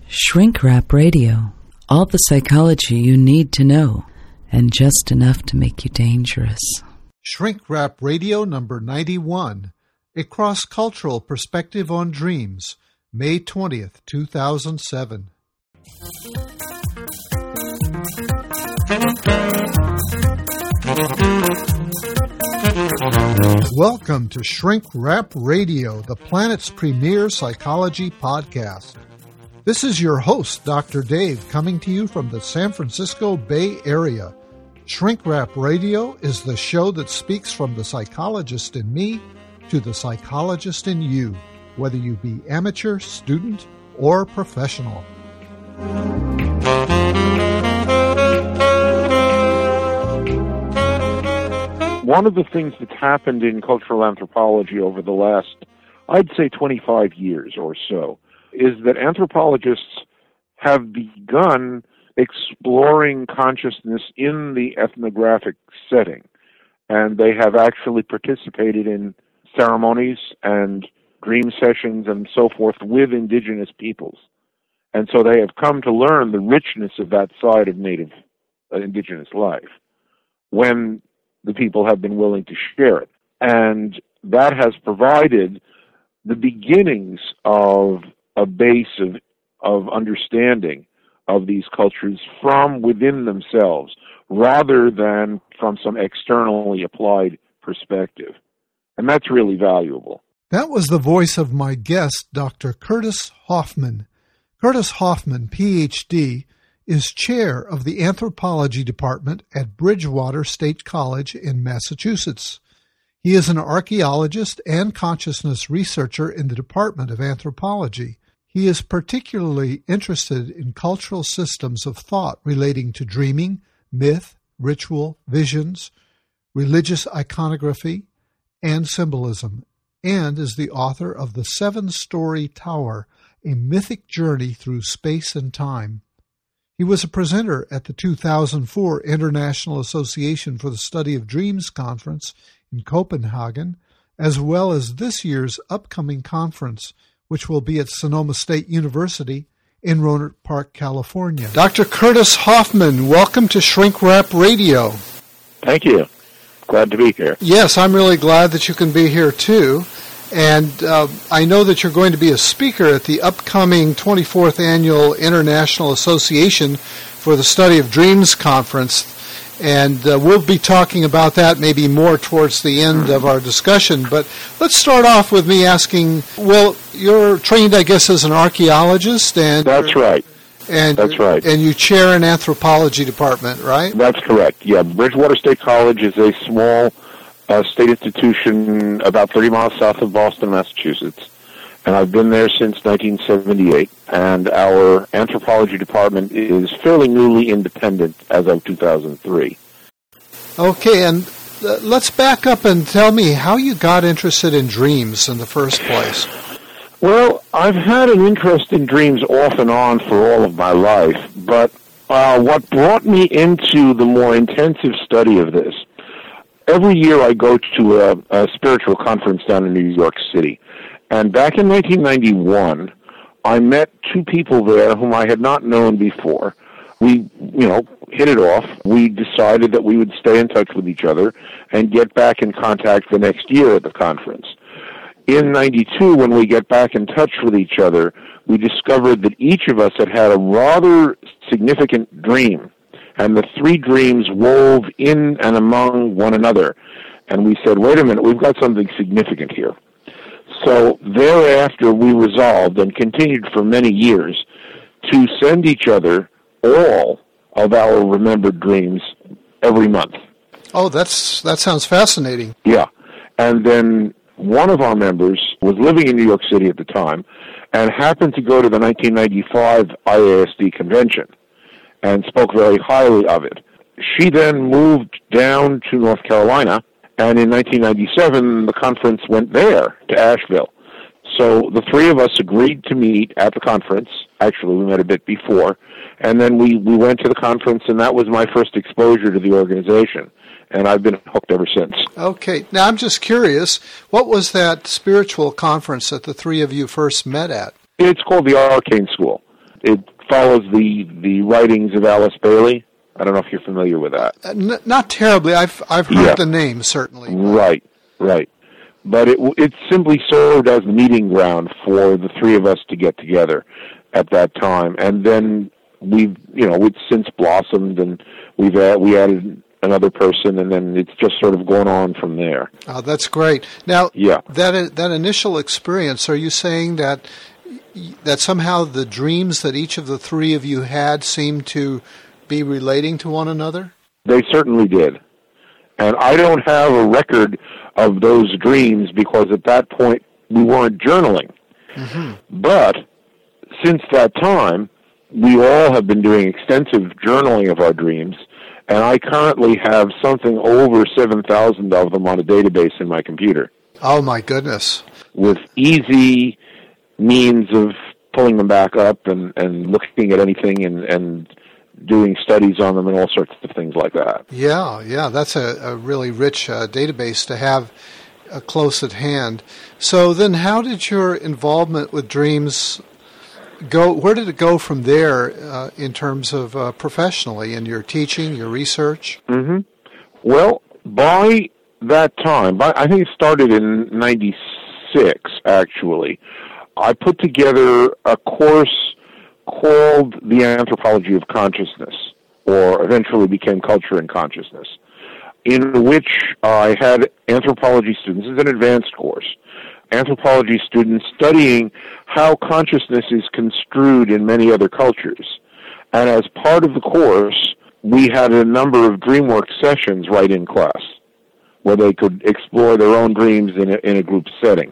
Shrink Wrap Radio. All the psychology you need to know, and just enough to make you dangerous. Shrink Wrap Radio number 91, A Cross-Cultural Perspective on Dreams, May 20th, 2007. Welcome to Shrink Wrap Radio, the planet's premier psychology podcast. This is your host, Dr. Dave, coming to you from the San Francisco Bay Area. Shrink Wrap Radio is the show that speaks from the psychologist in me to the psychologist in you, whether you be amateur, student, or professional. One of the things that's happened in cultural anthropology over the last, I'd say 25 years or so, is that anthropologists have begun exploring consciousness in the ethnographic setting. And they have actually participated in ceremonies and dream sessions and so forth with indigenous peoples. And so they have come to learn the richness of that side of native indigenous life when the people have been willing to share it. And that has provided the beginnings of a base of understanding of these cultures from within themselves, rather than from some externally applied perspective. And that's really valuable. That was the voice of my guest, Dr. Curtis Hoffman. Curtis Hoffman, Ph.D., is chair of the anthropology department at Bridgewater State College in Massachusetts. He is an archaeologist and consciousness researcher in the Department of Anthropology. He is particularly interested in cultural systems of thought relating to dreaming, myth, ritual, visions, religious iconography, and symbolism, and is the author of The Seven-Story Tower, a mythic journey through space and time. He was a presenter at the 2004 International Association for the Study of Dreams Conference in Copenhagen, as well as this year's upcoming conference, which will be at Sonoma State University in Rohnert Park, California. Dr. Curtis Hoffman, welcome to Shrink Wrap Radio. Thank you. Glad to be here. Yes, I'm really glad that you can be here too. And I know that you're going to be a speaker at the upcoming 24th Annual International Association for the Study of Dreams Conference. And we'll be talking about that maybe more towards the end of our discussion. But let's start off with me asking, well, you're trained, I guess, as an archaeologist. And that's right. That's right. And you chair an anthropology department, right? That's correct. Yeah, Bridgewater State College is a small state institution about 30 miles south of Boston, Massachusetts. And I've been there since 1978. And our anthropology department is fairly newly independent as of 2003. Okay, and let's back up and tell me how you got interested in dreams in the first place. Well, I've had an interest in dreams off and on for all of my life, but what brought me into the more intensive study of this, every year I go to a spiritual conference down in New York City, and back in 1991, I met two people there whom I had not known before. We, hit it off. We decided that we would stay in touch with each other and get back in contact the next year at the conference. In 92, when we get back in touch with each other, we discovered that each of us had had a rather significant dream, and the three dreams wove in and among one another. And we said, wait a minute, we've got something significant here. So thereafter, we resolved and continued for many years to send each other all of our remembered dreams every month. Oh, that sounds fascinating. Yeah. And then one of our members was living in New York City at the time and happened to go to the 1995 IASD convention and spoke very highly of it. She then moved down to North Carolina, and in 1997, the conference went there, to Asheville. So the three of us agreed to meet at the conference. Actually, we met a bit before. And then we went to the conference, and that was my first exposure to the organization. And I've been hooked ever since. Okay. Now, I'm just curious, what was that spiritual conference that the three of you first met at? It's called the Arcane School. It follows the writings of Alice Bailey. I don't know if you're familiar with that. Not terribly. I've heard the name, certainly. Right. But it simply served as the meeting ground for the three of us to get together at that time. And then we've since blossomed, and we added another person, and then it's just sort of gone on from there. Oh, that's great. Now, that initial experience, are you saying that somehow the dreams that each of the three of you had seemed to be relating to one another? They certainly did. And I don't have a record of those dreams because at that point we weren't journaling. Mm-hmm. But since that time, we all have been doing extensive journaling of our dreams, and I currently have something over 7,000 of them on a database in my computer. Oh, my goodness. With easy means of pulling them back up and looking at anything and doing studies on them and all sorts of things like that. Yeah, that's a really rich database to have close at hand. So then how did your involvement with dreams go? Where did it go from there in terms of professionally in your teaching, your research? Mm-hmm. Well, by that time, I think it started in 96, actually, I put together a course called The Anthropology of Consciousness, or eventually became Culture and Consciousness, in which I had anthropology students. It's an advanced course. Anthropology students studying how consciousness is construed in many other cultures. And as part of the course, we had a number of DreamWork sessions right in class, where they could explore their own dreams in a group setting.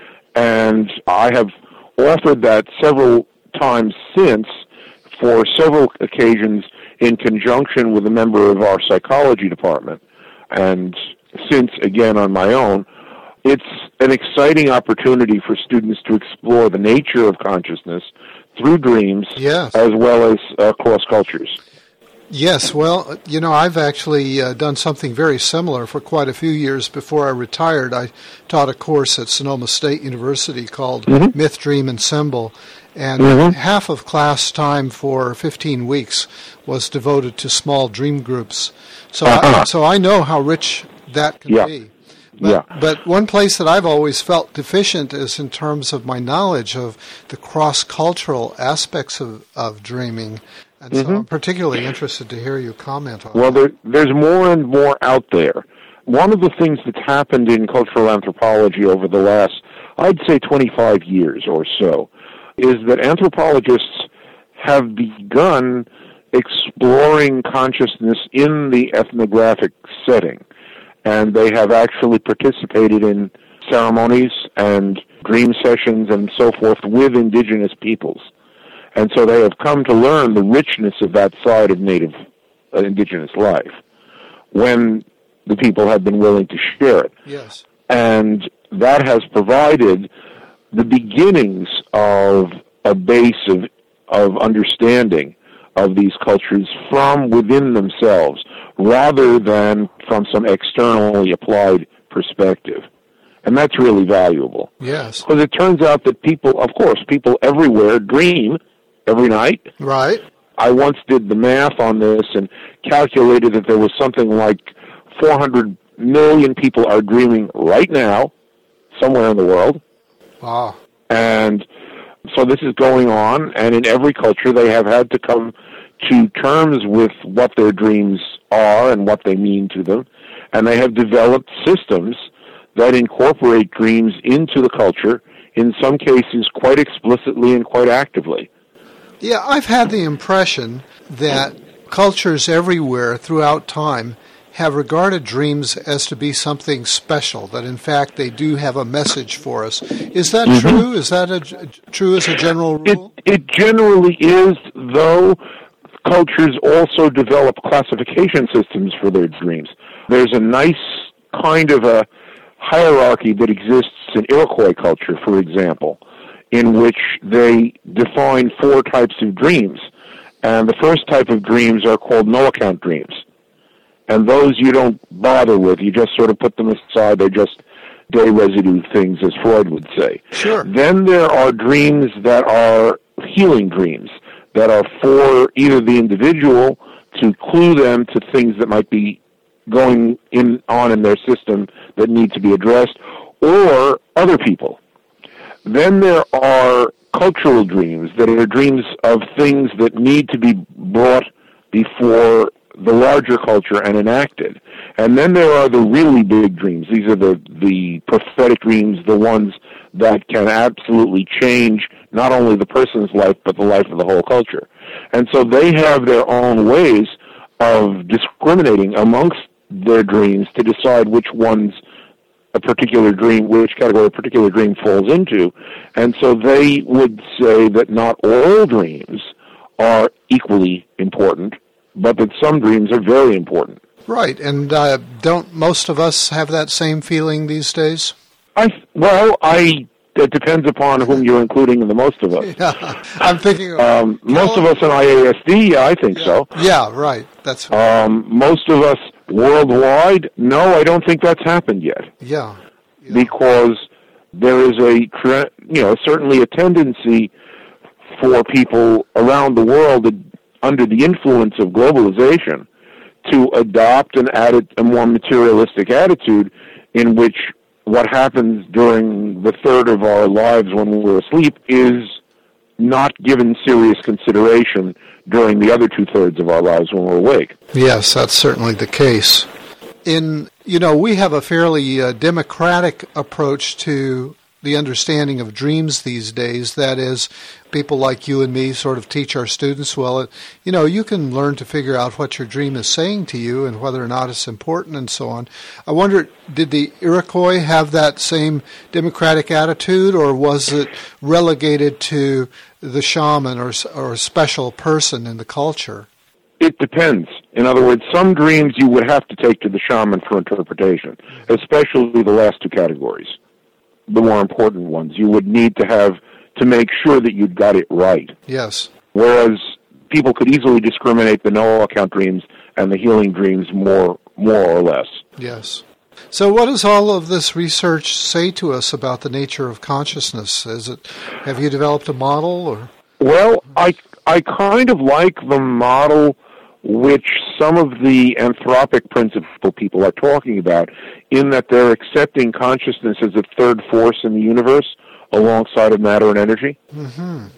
And I have offered that several times since, for several occasions in conjunction with a member of our psychology department, and since again on my own. It's an exciting opportunity for students to explore the nature of consciousness through dreams, as well as across cultures. Yes, well, I've actually done something very similar for quite a few years before I retired. I taught a course at Sonoma State University called Myth, Dream, and Symbol, and half of class time for 15 weeks was devoted to small dream groups. So I know how rich that can be. But one place that I've always felt deficient is in terms of my knowledge of the cross-cultural aspects of dreaming. And so I'm particularly interested to hear you comment on that. Well, there's more and more out there. One of the things that's happened in cultural anthropology over the last, I'd say 25 years or so, is that anthropologists have begun exploring consciousness in the ethnographic setting. And they have actually participated in ceremonies and dream sessions and so forth with indigenous peoples. And so they have come to learn the richness of that side of native indigenous life when the people have been willing to share it. Yes. And that has provided the beginnings of a base of understanding of these cultures from within themselves, rather than from some externally applied perspective. And that's really valuable. Yes. Because it turns out that people everywhere dream every night. Right. I once did the math on this and calculated that there was something like 400 million people are dreaming right now, somewhere in the world. Wow. And so this is going on, and in every culture they have had to come to terms with what their dreams are and what they mean to them, and they have developed systems that incorporate dreams into the culture, in some cases quite explicitly and quite actively. Yeah, I've had the impression that cultures everywhere throughout time have regarded dreams as to be something special, that in fact they do have a message for us. Is that true? Is that true as a general rule? It generally is, though cultures also develop classification systems for their dreams. There's a nice kind of a hierarchy that exists in Iroquois culture, for example, in which they define 4 types of dreams. And the first type of dreams are called no-account dreams. And those you don't bother with. You just sort of put them aside. They're just day residue things, as Freud would say. Sure. Then there are dreams that are healing dreams. that are for either the individual to clue them to things that might be going on in their system that need to be addressed, or other people. Then there are cultural dreams that are dreams of things that need to be brought before the larger culture and enacted. And then there are the really big dreams. These are the prophetic dreams, the ones that can absolutely change not only the person's life, but the life of the whole culture. And so they have their own ways of discriminating amongst their dreams to decide which ones a particular dream, which category a particular dream falls into. And so they would say that not all dreams are equally important, but that some dreams are very important. Right, and don't most of us have that same feeling these days? It depends upon whom you're including in the most of us. Yeah, I'm thinking of... most of us in IASD, I think so. Yeah, right. That's most of us worldwide, no, I don't think that's happened yet. Yeah. Because there is certainly a tendency for people around the world under the influence of globalization to adopt a more materialistic attitude in which what happens during the third of our lives when we're asleep is not given serious consideration during the other two-thirds of our lives when we're awake. Yes, that's certainly the case. We have a fairly democratic approach to the understanding of dreams these days. That is, people like you and me sort of teach our students, you can learn to figure out what your dream is saying to you and whether or not it's important and so on. I wonder, did the Iroquois have that same democratic attitude, or was it relegated to the shaman or a special person in the culture? It depends. In other words, some dreams you would have to take to the shaman for interpretation, especially the last two categories. The more important ones, you would need to have to make sure that you'd got it right. Yes. Whereas people could easily discriminate the no-account dreams and the healing dreams more or less. Yes. So what does all of this research say to us about the nature of consciousness? Have you developed a model? Or? Well, I kind of like the model which some of the anthropic principle people are talking about, in that they're accepting consciousness as a third force in the universe alongside of matter and energy. Mm-hmm.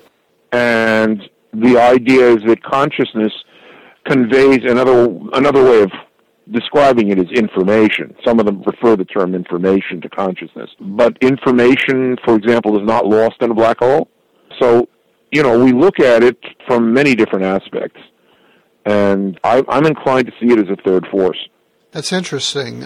And the idea is that consciousness conveys another way of describing it is information. Some of them prefer the term information to consciousness. But information, for example, is not lost in a black hole. So, we look at it from many different aspects. And I'm inclined to see it as a third force. That's interesting.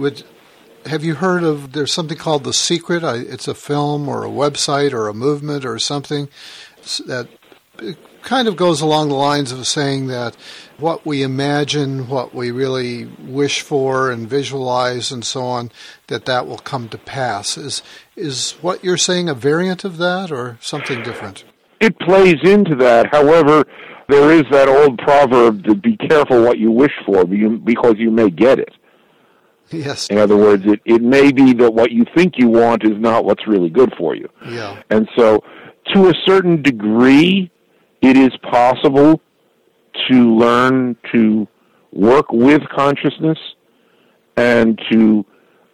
Have you heard of, there's something called The Secret? It's a film or a website or a movement or something that kind of goes along the lines of saying that what we imagine, what we really wish for and visualize and so on, that will come to pass. Is what you're saying a variant of that or something different? It plays into that. However, there is that old proverb to be careful what you wish for because you may get it. Yes. In other words, it may be that what you think you want is not what's really good for you. Yeah. And so, to a certain degree, it is possible to learn to work with consciousness and to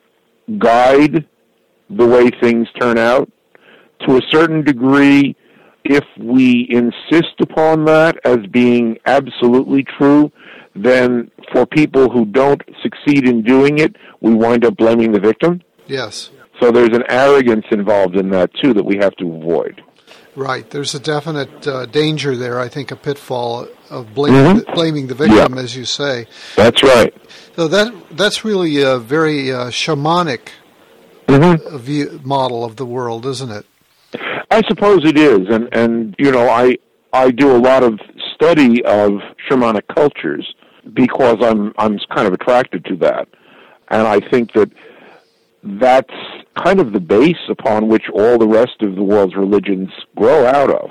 guide the way things turn out. To a certain degree, if we insist upon that as being absolutely true, then for people who don't succeed in doing it, we wind up blaming the victim. Yes. So there's an arrogance involved in that, too, that we have to avoid. Right. There's a definite danger there, I think, a pitfall of blaming the victim, as you say. That's right. So that's really a very shamanic model of the world, isn't it? I suppose it is, and I do a lot of study of shamanic cultures because I'm kind of attracted to that, and I think that's kind of the base upon which all the rest of the world's religions grow out of.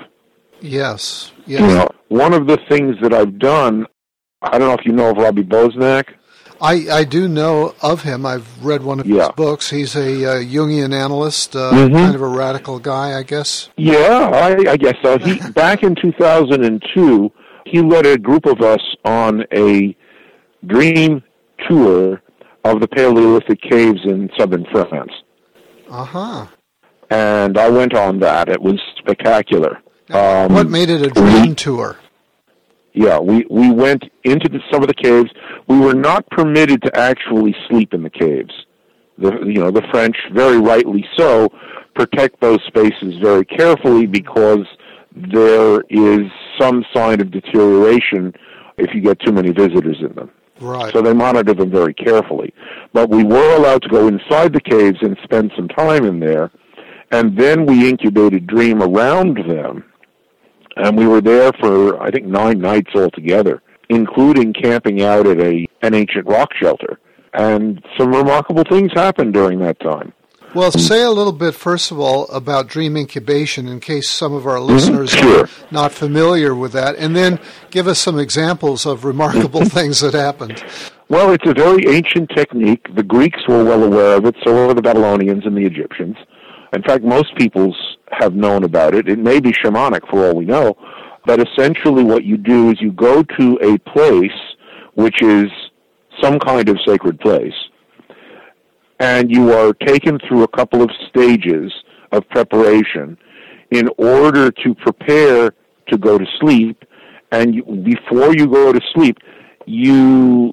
Yes. One of the things that I've done, I don't know if you know of Robbie Bosnack. I do know of him. I've read one of his books. He's a Jungian analyst, kind of a radical guy, I guess. Yeah, I guess so. Back in 2002, he led a group of us on a dream tour of the Paleolithic caves in southern France. Uh-huh. And I went on that. It was spectacular. What made it a dream tour? Yeah, we went into some of the caves. We were not permitted to actually sleep in the caves. The French, very rightly so, protect those spaces very carefully because there is some sign of deterioration if you get too many visitors in them. Right. So they monitor them very carefully. But we were allowed to go inside the caves and spend some time in there, and then we incubated dream around them. And we were there for, I think, 9 nights altogether, including camping out at an ancient rock shelter. And some remarkable things happened during that time. Well, say a little bit, first of all, about dream incubation, in case some of our listeners are not familiar with that, and then give us some examples of remarkable things that happened. Well, it's a very ancient technique. The Greeks were well aware of it, so were the Babylonians and the Egyptians. In fact, most peoples have known about it. It may be shamanic for all we know, but essentially what you do is you go to a place which is some kind of sacred place, and you are taken through a couple of stages of preparation in order to prepare to go to sleep. And before you go to sleep, you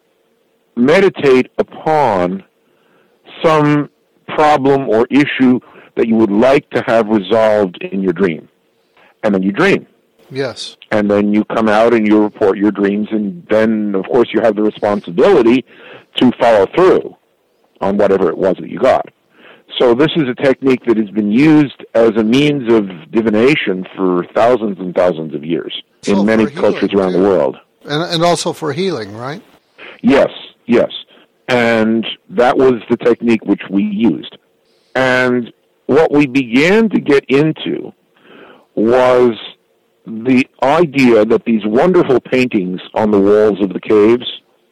meditate upon some problem or issue that you would like to have resolved in your dream. And then you dream. Yes. And then you come out and you report your dreams, and then, of course, you have the responsibility to follow through on whatever it was that you got. So this is a technique that has been used as a means of divination for thousands and thousands of years in many cultures around the world. And also for healing, right? Yes, yes. And that was the technique which we used. And what we began to get into was the idea that these wonderful paintings on the walls of the caves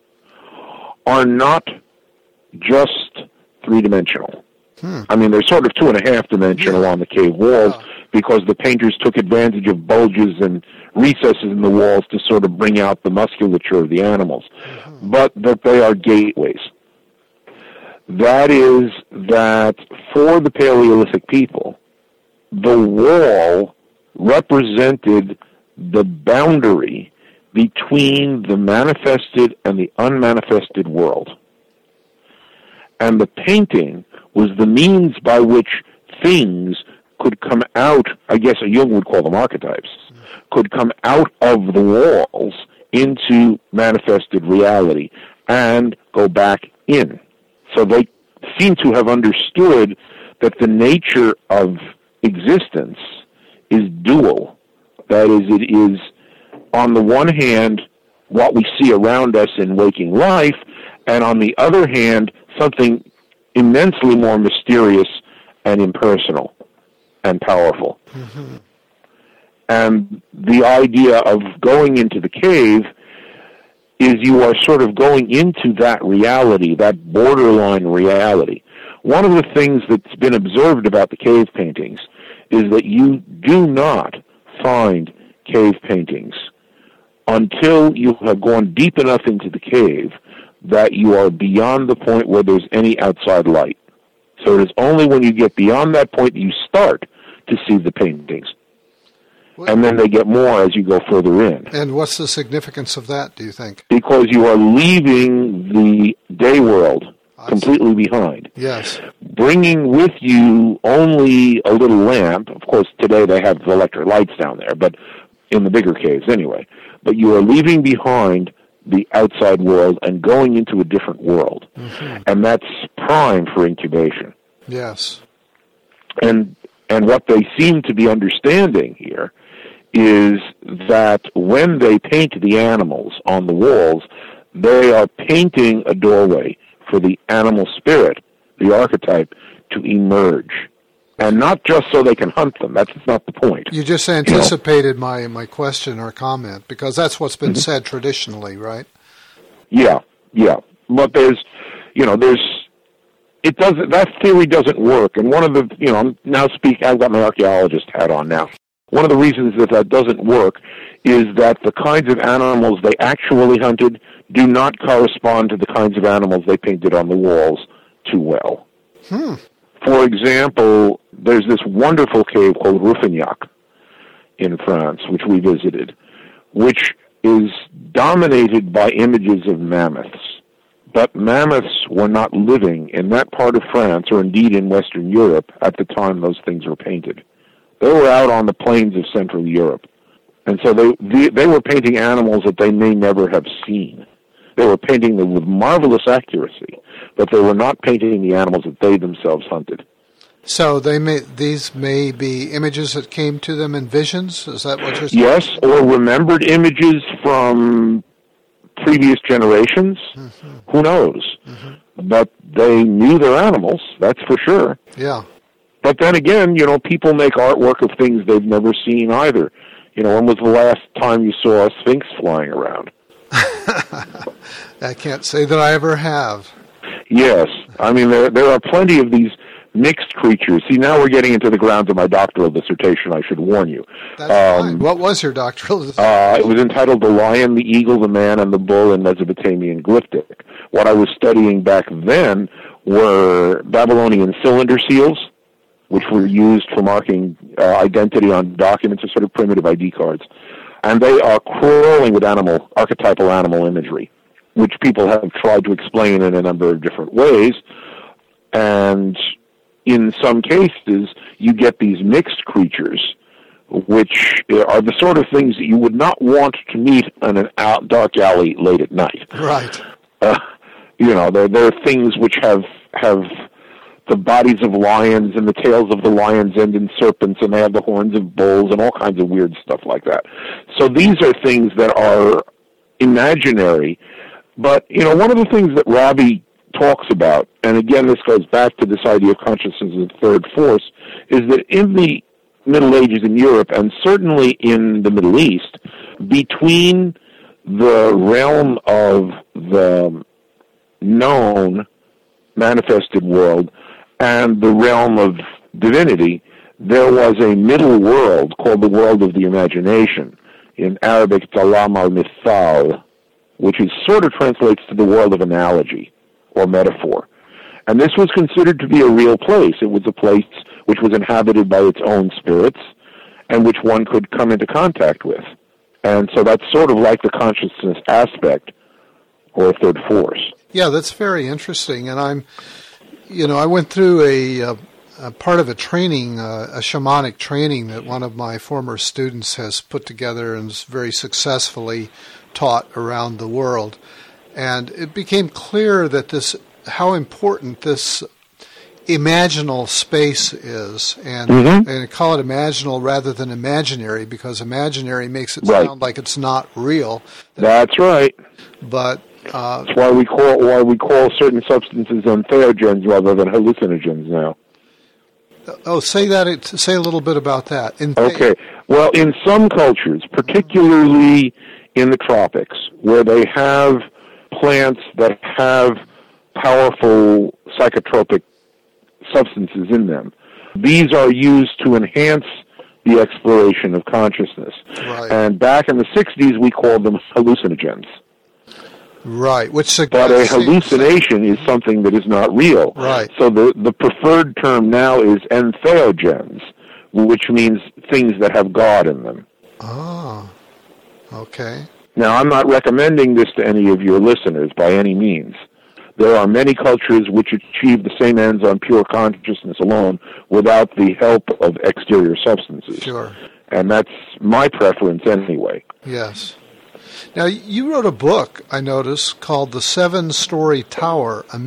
are not just three-dimensional. I mean, they're sort of 2.5-dimensional on the cave walls because the painters took advantage of bulges and recesses in the walls to sort of bring out the musculature of the animals, but that they are gateways. That is that for the Paleolithic people, the wall represented the boundary between the manifested and the unmanifested world. And the painting was the means by which things could come out, I guess Jung would call them archetypes, could come out of the walls into manifested reality and go back in. So they seem to have understood that the nature of existence is dual. That is, it is, on the one hand, what we see around us in waking life, and on the other hand, something immensely more mysterious and impersonal and powerful. And the idea of going into the cave is you are sort of going into that reality, that borderline reality. One of the things that's been observed about the cave paintings is that you do not find cave paintings until you have gone deep enough into the cave that you are beyond the point where there's any outside light. So it is only when you get beyond that point that you start to see the paintings. And then they get more as you go further in. And what's the significance of that, do you think? Because you are leaving the day world completely behind. Yes. Bringing with you only a little lamp. Of course, today they have electric lights down there, but in the bigger caves anyway. But you are leaving behind the outside world and going into a different world. And that's prime for incubation. Yes. And what they seem to be understanding here is that when they paint the animals on the walls, they are painting a doorway for the animal spirit, the archetype, to emerge. And not just so they can hunt them. That's not the point. You just anticipated my question or comment, because that's what's been said traditionally, right? Yeah, yeah. But that theory doesn't work. And one of the, I've got my archaeologist hat on now. One of the reasons that doesn't work is that the kinds of animals they actually hunted do not correspond to the kinds of animals they painted on the walls too well. For example, there's this wonderful cave called Rouffignac in France, which we visited, which is dominated by images of mammoths. But mammoths were not living in that part of France, or indeed in Western Europe, at the time those things were painted. They were out on the plains of Central Europe. And so they were painting animals that they may never have seen. They were painting them with marvelous accuracy, but they were not painting the animals that they themselves hunted. So these may be images that came to them in visions? Is that what you're saying? Yes, or remembered images from previous generations. Mm-hmm. Who knows? Mm-hmm. But they knew their animals, that's for sure. Yeah. But then again, people make artwork of things they've never seen either. When was the last time you saw a sphinx flying around? I can't say that I ever have. Yes. I mean, there are plenty of these mixed creatures. See, now we're getting into the grounds of my doctoral dissertation, I should warn you. That's fine. What was your doctoral dissertation? It was entitled The Lion, the Eagle, the Man, and the Bull in Mesopotamian Glyptic. What I was studying back then were Babylonian cylinder seals, which were used for marking identity on documents as sort of primitive ID cards. And they are crawling with archetypal animal imagery, which people have tried to explain in a number of different ways. And in some cases, you get these mixed creatures, which are the sort of things that you would not want to meet in a dark alley late at night. Right. They're things which have the bodies of lions, and the tails of the lions end in serpents, and they have the horns of bulls, and all kinds of weird stuff like that. So these are things that are imaginary. But, one of the things that Rabi talks about, and again this goes back to this idea of consciousness as a third force, is that in the Middle Ages in Europe, and certainly in the Middle East, between the realm of the known manifested world and the realm of divinity, there was a middle world called the world of the imagination. In Arabic, Talam al-Mithal, which sort of translates to the world of analogy or metaphor. And this was considered to be a real place. It was a place which was inhabited by its own spirits and which one could come into contact with. And so that's sort of like the consciousness aspect or a third force. Yeah, that's very interesting. And I went through a part of a training, a shamanic training that one of my former students has put together and is very successfully taught around the world. And it became clear that how important this imaginal space is, and I call it imaginal rather than imaginary, because imaginary makes it sound like it's not real. That's right. But that's why we call certain substances entheogens rather than hallucinogens now. Oh, say a little bit about that. Okay. Well, in some cultures, particularly in the tropics, where they have plants that have powerful psychotropic substances in them, these are used to enhance the exploration of consciousness. Right. And back in the 60s, we called them hallucinogens. Right, but a hallucination is something that is not real. Right. So the preferred term now is entheogens, which means things that have God in them. Oh, okay. Now, I'm not recommending this to any of your listeners by any means. There are many cultures which achieve the same ends on pure consciousness alone without the help of exterior substances. Sure. And that's my preference anyway. Yes. Now, you wrote a book, I noticed, called The Seven-Story Tower, a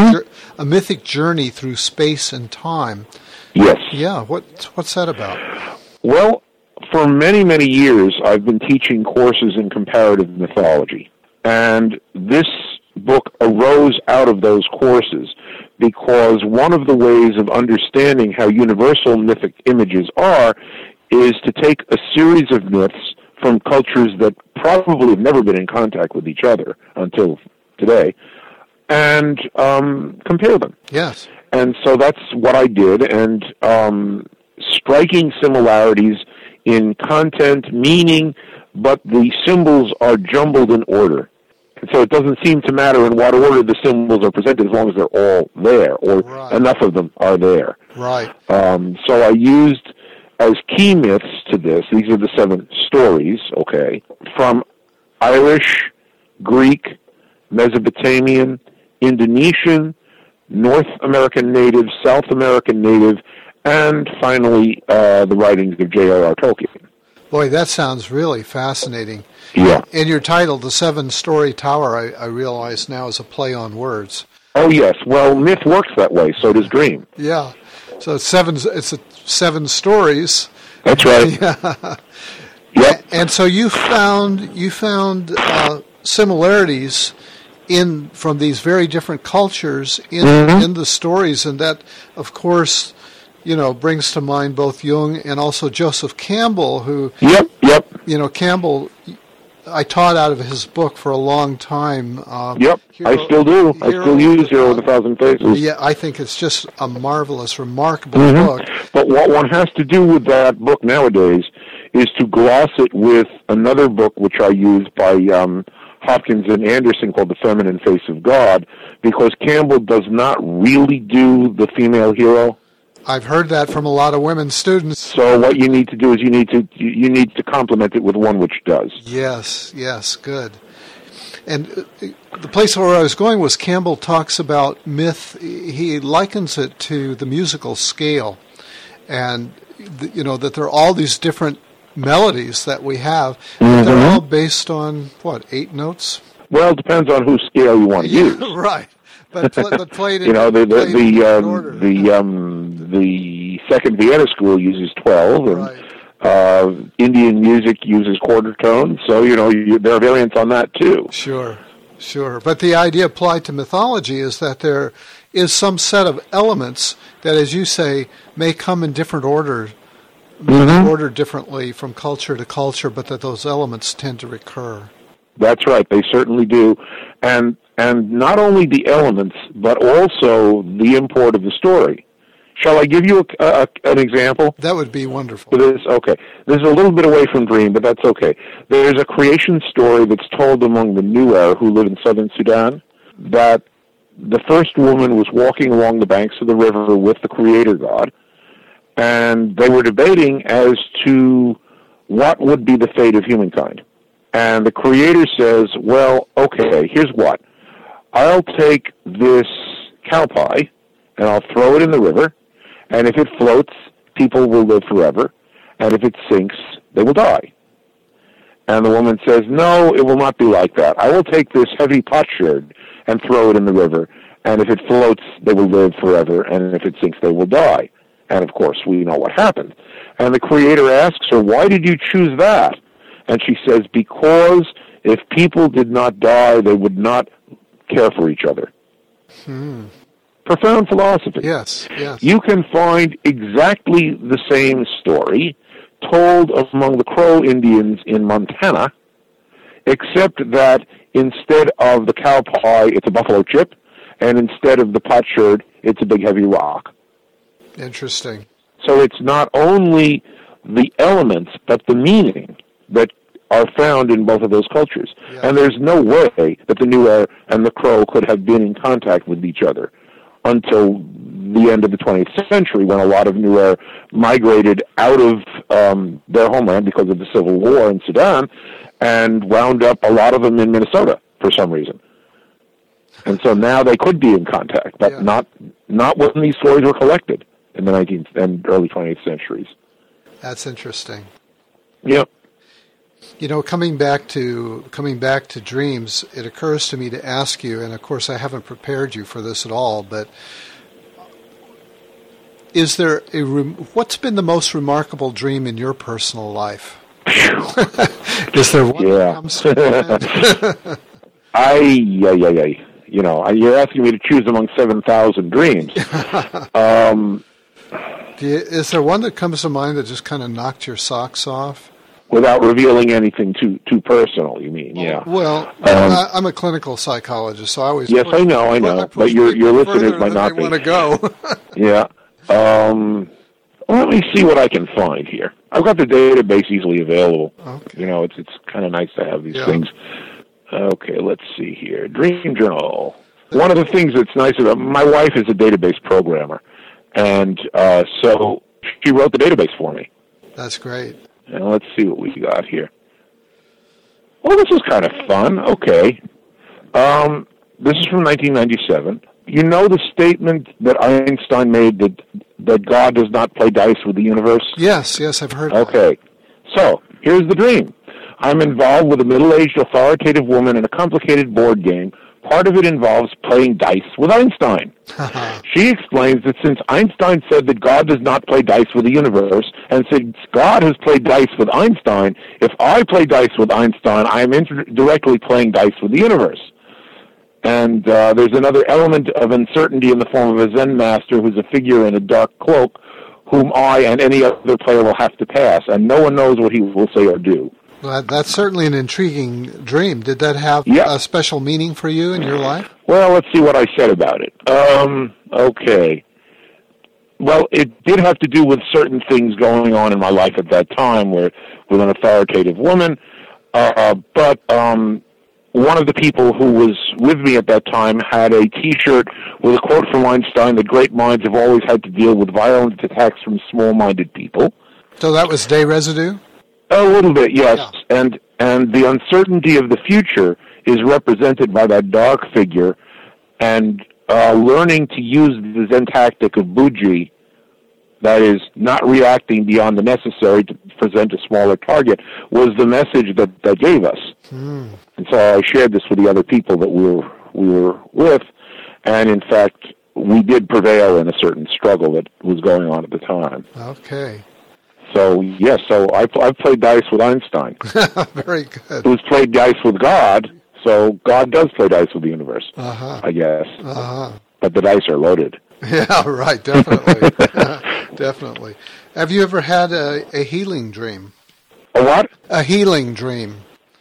mythic journey through space and time. Yes. Yeah, what's that about? Well, for many, many years, I've been teaching courses in comparative mythology. And this book arose out of those courses because one of the ways of understanding how universal mythic images are is to take a series of myths from cultures that probably have never been in contact with each other until today, and compare them. Yes. And so that's what I did, and striking similarities in content, meaning, but the symbols are jumbled in order. And so it doesn't seem to matter in what order the symbols are presented as long as they're all there, or enough of them are there. Right. So I used as key myths to this, these are the 7 stories, okay, from Irish, Greek, Mesopotamian, Indonesian, North American Native, South American Native, and finally the writings of J.R.R. Tolkien. Boy, that sounds really fascinating. Yeah. And your title, The 7-Story Tower, I realize now is a play on words. Oh, yes. Well, myth works that way. So does dream. Yeah. So it's 7 stories. That's right. Yeah. Yep. And so you found similarities from these very different cultures in the stories, and that, of course, brings to mind both Jung and also Joseph Campbell, who, Yep. Campbell, I taught out of his book for a long time. Yep, I still do. I still use Hero of the Thousand Faces. Yeah, I think it's just a marvelous, remarkable book. But what one has to do with that book nowadays is to gloss it with another book which I use by Hopkins and Anderson called The Feminine Face of God, because Campbell does not really do the female hero. I've heard that from a lot of women students. So what you need to do is you need to complement it with one which does. Yes, good. And the place where I was going was Campbell talks about myth. He likens it to the musical scale, and that there are all these different melodies that we have. But they're all based on 8 notes? Well, it depends on whose scale you want to use. Right. But played in the Second Vienna School uses 12, and Indian music uses quarter tones. So there are variants on that too. Sure. But the idea applied to mythology is that there is some set of elements that, as you say, may come in different order, ordered differently from culture to culture, but that those elements tend to recur. That's right. They certainly do, and not only the elements, but also the import of the story. Shall I give you an example? That would be wonderful. Okay. This is a little bit away from Dream, but that's okay. There's a creation story that's told among the Nuer who live in southern Sudan, that the first woman was walking along the banks of the river with the Creator God, and they were debating as to what would be the fate of humankind. And the Creator says, well, okay, here's what. I'll take this cow pie, and I'll throw it in the river, and if it floats, people will live forever, and if it sinks, they will die. And the woman says, no, it will not be like that. I will take this heavy potsherd and throw it in the river, and if it floats, they will live forever, and if it sinks, they will die. And, of course, we know what happened. And the Creator asks her, why did you choose that? And she says, because if people did not die, they would not care for each other. Profound philosophy. Yes. You can find exactly the same story told among the Crow Indians in Montana, except that instead of the cow pie, it's a buffalo chip, and instead of the potsherd, it's a big heavy rock. Interesting. So it's not only the elements, but the meaning that are found in both of those cultures. Yeah. And there's no way that the Nuer and the Crow could have been in contact with each other until the end of the 20th century, when a lot of Nuer migrated out of their homeland because of the civil war in Sudan, and wound up, a lot of them, in Minnesota for some reason. And so now they could be in contact, but not when these stories were collected in the 19th and early 20th centuries. That's interesting. Yep. Coming back to dreams, it occurs to me to ask you, and of course I haven't prepared you for this at all, but is there what's been the most remarkable dream in your personal life? Is there one that comes to mind? You're asking me to choose among 7,000 dreams. Is there one that comes to mind that just kind of knocked your socks off? Without revealing anything too personal, you mean? Yeah. Well, I'm a clinical psychologist, so I always yes, I know, but your listeners might not want to go. Yeah. Let me see what I can find here. I've got the database easily available. Okay. You know, it's kind of nice to have these things. Okay, let's see here. Dream Journal. One of the things that's nice about my wife is a database programmer, and so she wrote the database for me. That's great. And let's see what we got here. Well, this is kind of fun. Okay. This is from 1997. You know the statement that Einstein made that God does not play dice with the universe? Yes, I've heard Okay. So, here's the dream. I'm involved with a middle-aged authoritative woman in a complicated board game. Part of it involves playing dice with Einstein. She explains that since Einstein said that God does not play dice with the universe, and since God has played dice with Einstein, if I play dice with Einstein, I am indirectly playing dice with the universe. And there's another element of uncertainty in the form of a Zen master who's a figure in a dark cloak, whom I and any other player will have to pass, and no one knows what he will say or do. Well, that's certainly an intriguing dream. Did that have a special meaning for you in your life? Well, let's see what I said about it. Okay. Well, it did have to do with certain things going on in my life at that time with an authoritative woman. But one of the people who was with me at that time had a T-shirt with a quote from Einstein that great minds have always had to deal with violent attacks from small-minded people. So that was Day Residue? A little bit, yes. Yeah. And the uncertainty of the future is represented by that dark figure, and learning to use the Zen tactic of Buji, that is, not reacting beyond the necessary to present a smaller target, was the message that gave us. And so I shared this with the other people that we were with, and in fact, we did prevail in a certain struggle that was going on at the time. Okay. So, yes, I've played dice with Einstein. Very good. Who's played dice with God, so God does play dice with the universe, I guess. But the dice are loaded. Yeah, right, definitely. Definitely. Have you ever had a healing dream? A what? A healing dream.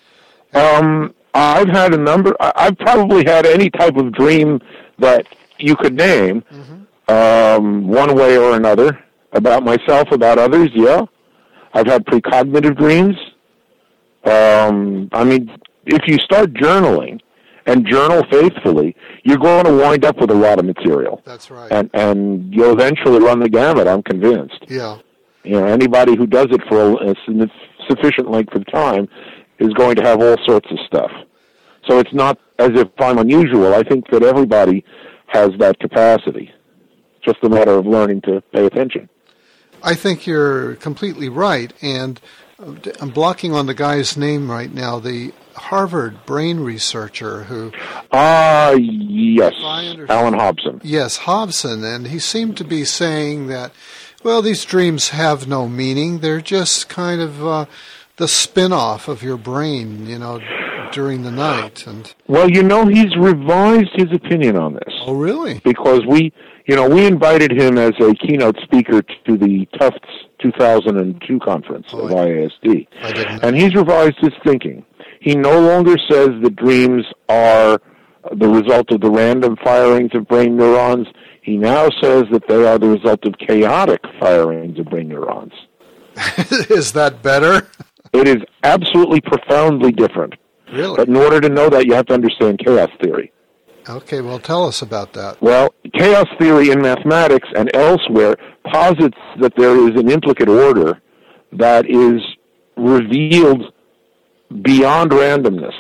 I've had a number. I've probably had any type of dream that you could name, one way or another. About myself, about others, yeah. I've had precognitive dreams. I mean, if you start journaling and journal faithfully, you're going to wind up with a lot of material. That's right. And you'll eventually run the gamut, I'm convinced. Yeah. You know, anybody who does it for a sufficient length of time is going to have all sorts of stuff. So it's not as if I'm unusual. I think that everybody has that capacity. It's just a matter of learning to pay attention. I think you're completely right, and I'm blocking on the guy's name right now, the Harvard brain researcher who... yes, Alan Hobson. Yes, Hobson, and he seemed to be saying that, well, these dreams have no meaning, they're just kind of the spin-off of your brain, you know, during the night. And well, you know, he's revised his opinion on this. Oh, really? Because we invited him as a keynote speaker to the Tufts 2002 conference of IASD. I didn't know. And he's revised his thinking. He no longer says that dreams are the result of the random firings of brain neurons. He now says that they are the result of chaotic firings of brain neurons. Is that better? It is absolutely profoundly different. Really? But in order to know that, you have to understand chaos theory. Okay, well, tell us about that. Well, chaos theory in mathematics and elsewhere posits that there is an implicate order that is revealed beyond randomness,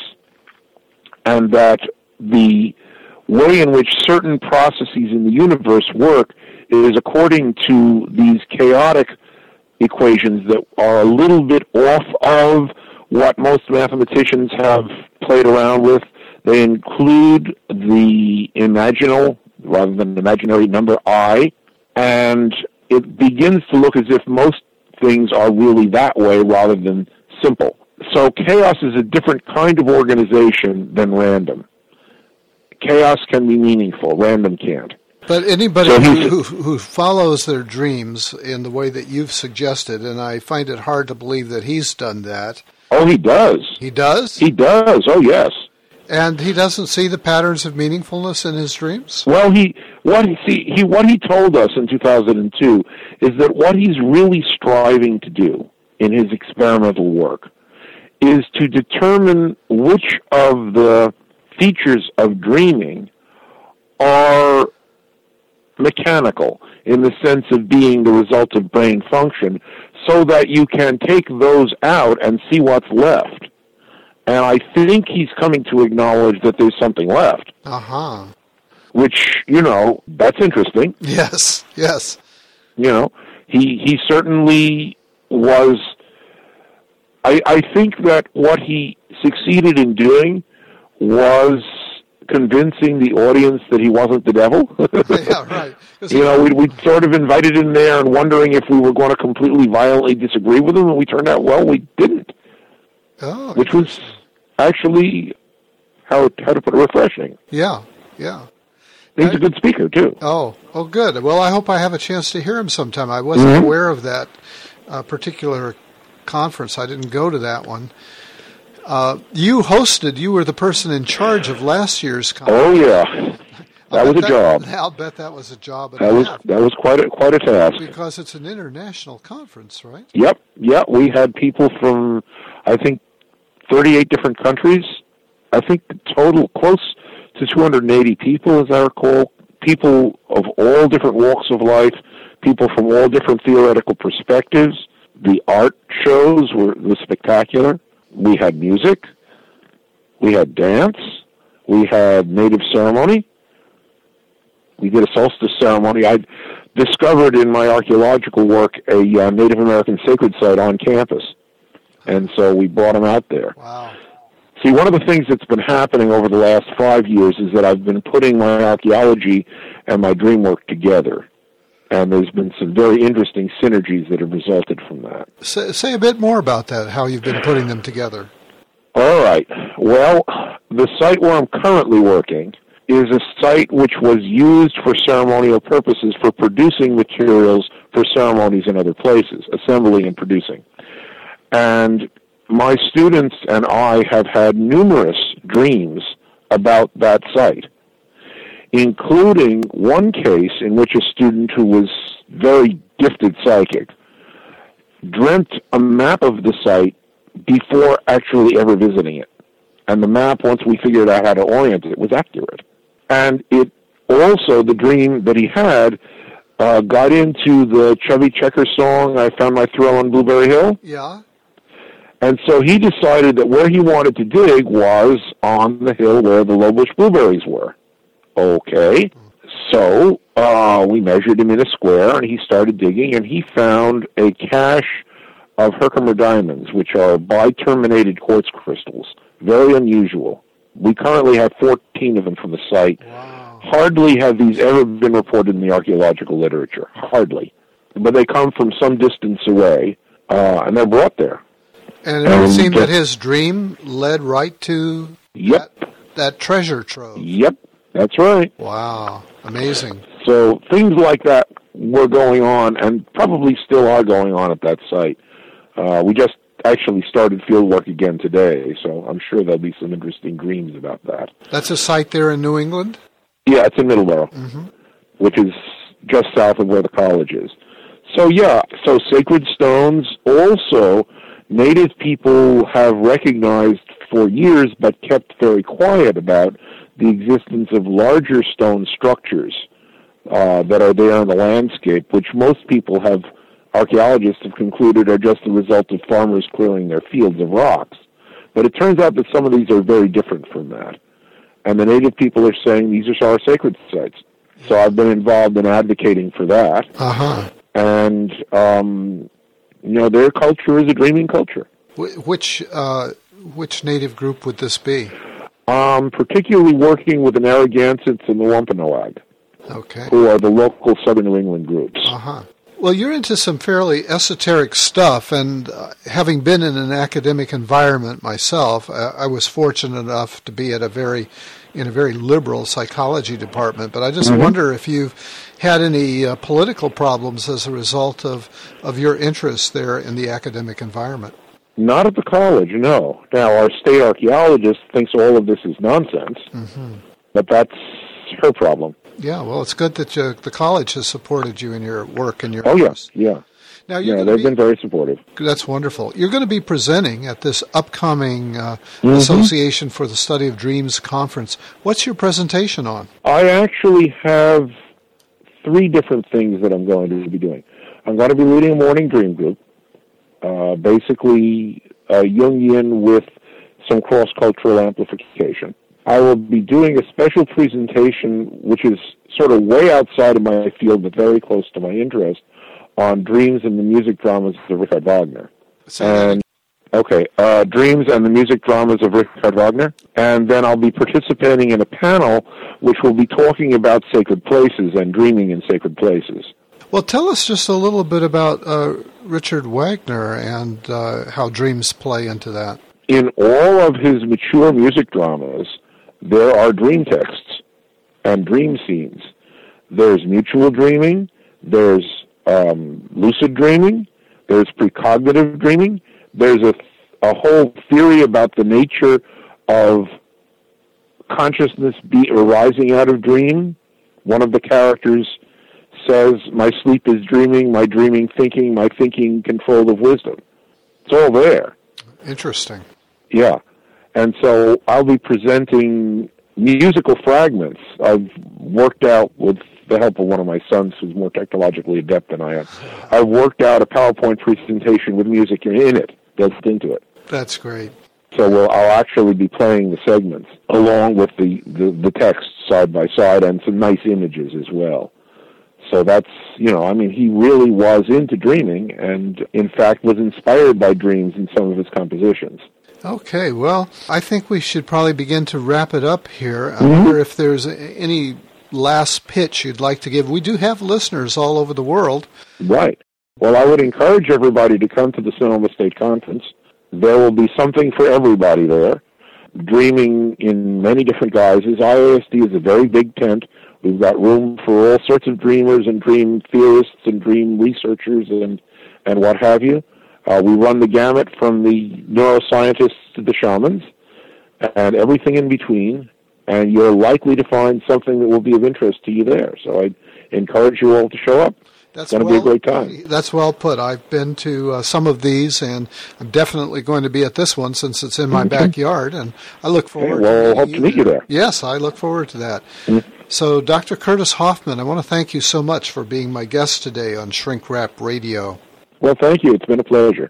and that the way in which certain processes in the universe work is according to these chaotic equations that are a little bit off of what most mathematicians have played around with. They include the imaginal, rather than imaginary number I, and it begins to look as if most things are really that way rather than simple. So chaos is a different kind of organization than random. Chaos can be meaningful, random can't. But anybody So who follows their dreams in the way that you've suggested, and I find it hard to believe that he's done that. Oh, he does. He does? He does. Oh, yes. And he doesn't see the patterns of meaningfulness in his dreams? Well, what he told us in 2002 is that what he's really striving to do in his experimental work is to determine which of the features of dreaming are mechanical in the sense of being the result of brain function, so that you can take those out and see what's left. And I think he's coming to acknowledge that there's something left. Uh-huh. Which, that's interesting. Yes, yes. He certainly was. I think that what he succeeded in doing was convincing the audience that he wasn't the devil. Yeah, right. We'd sort of invited him there and wondering if we were going to completely violently disagree with him, and we turned out, well, we didn't. Oh, which was actually, how to put it, refreshing. Yeah, yeah. He's a good speaker, too. Oh, good. Well, I hope I have a chance to hear him sometime. I wasn't aware of that particular conference. I didn't go to that one. You were the person in charge of last year's conference. Oh, yeah. That was a job. I'll bet that was a job. That was quite a task. Because it's an international conference, right? Yep. Yeah, we had people from, I think, 38 different countries. I think the total close to 280 people, as I recall. People of all different walks of life, people from all different theoretical perspectives. The art shows were spectacular. We had music. We had dance. We had native ceremony. We did a solstice ceremony. I discovered in my archaeological work a Native American sacred site on campus. And so we brought them out there. Wow. See, one of the things that's been happening over the last 5 years is that I've been putting my archaeology and my dream work together. And there's been some very interesting synergies that have resulted from that. Say a bit more about that, how you've been putting them together. All right. Well, the site where I'm currently working is a site which was used for ceremonial purposes for producing materials for ceremonies in other places, assembling and producing. And my students and I have had numerous dreams about that site, including one case in which a student who was very gifted psychic dreamt a map of the site before actually ever visiting it. And the map, once we figured out how to orient it, was accurate. And it also, the dream that he had, got into the Chubby Checker song, I Found My Thrill on Blueberry Hill. Yeah. And so he decided that where he wanted to dig was on the hill where the low bush blueberries were. Okay. So we measured him in a square, and he started digging, and he found a cache of Herkimer diamonds, which are biterminated quartz crystals. Very unusual. We currently have 14 of them from the site. Wow. Hardly have these ever been reported in the archaeological literature. Hardly. But they come from some distance away, and they're brought there. And it would seem that his dream led right to that treasure trove. Yep, that's right. Wow, amazing. So things like that were going on, and probably still are going on at that site. We just actually started field work again today, so I'm sure there'll be some interesting dreams about that. That's a site there in New England? Yeah, it's in Middleborough, which is just south of where the college is. So so sacred stones. Also, Native people have recognized for years but kept very quiet about the existence of larger stone structures that are there in the landscape, which most people have, archaeologists have concluded, are just the result of farmers clearing their fields of rocks. But it turns out that some of these are very different from that. And the Native people are saying these are our sacred sites. So I've been involved in advocating for that. And, their culture is a dreaming culture. Which Native group would this be? Particularly working with the Narragansetts and the Wampanoag, who are the local southern New England groups. Well, you're into some fairly esoteric stuff, and having been in an academic environment myself, I was fortunate enough to be at a very in a very liberal psychology department. But I just wonder if you've had any political problems as a result of your interest there in the academic environment. Not at the college, no. Now, our state archaeologist thinks all of this is nonsense, but that's her problem. Yeah, well, it's good that the college has supported you in your work and your interests. Yeah. Now, they've been very supportive. That's wonderful. You're going to be presenting at this upcoming Association for the Study of Dreams conference. What's your presentation on? I actually have 3 different things that I'm going to be doing. I'm going to be leading a morning dream group, basically Jungian with some cross-cultural amplification. I will be doing a special presentation, which is sort of way outside of my field, but very close to my interest, on dreams and the music dramas of Richard Wagner. Dreams and the music dramas of Richard Wagner. And then I'll be participating in a panel which will be talking about sacred places and dreaming in sacred places. Well, tell us just a little bit about Richard Wagner and how dreams play into that. In all of his mature music dramas, there are dream texts and dream scenes. There's mutual dreaming, there's lucid dreaming, there's precognitive dreaming, there's a whole theory about the nature of consciousness arising out of dream. One of the characters says, my sleep is dreaming, my dreaming thinking, my thinking control of wisdom. It's all there. Interesting. Yeah. And so I'll be presenting musical fragments I've worked out with the help of one of my sons who's more technologically adept than I am. I've worked out a PowerPoint presentation with music in it, built into it. That's great. So I'll actually be playing the segments along with the text side by side and some nice images as well. So that's, he really was into dreaming and, in fact, was inspired by dreams in some of his compositions. Okay, well, I think we should probably begin to wrap it up here. I wonder if there's any last pitch you'd like to give. We do have listeners all over the world. Right. Well, I would encourage everybody to come to the Sonoma State Conference. There will be something for everybody there, dreaming in many different guises. IASD is a very big tent. We've got room for all sorts of dreamers and dream theorists and dream researchers and what have you. We run the gamut from the neuroscientists to the shamans and everything in between, and you're likely to find something that will be of interest to you there. So I encourage you all to show up. It's going to be a great time. That's well put. I've been to some of these, and I'm definitely going to be at this one since it's in my backyard, and I look forward to hope to meet you there. Yes, I look forward to that. So, Dr. Curtis Hoffman, I want to thank you so much for being my guest today on Shrink Wrap Radio. Well, thank you. It's been a pleasure.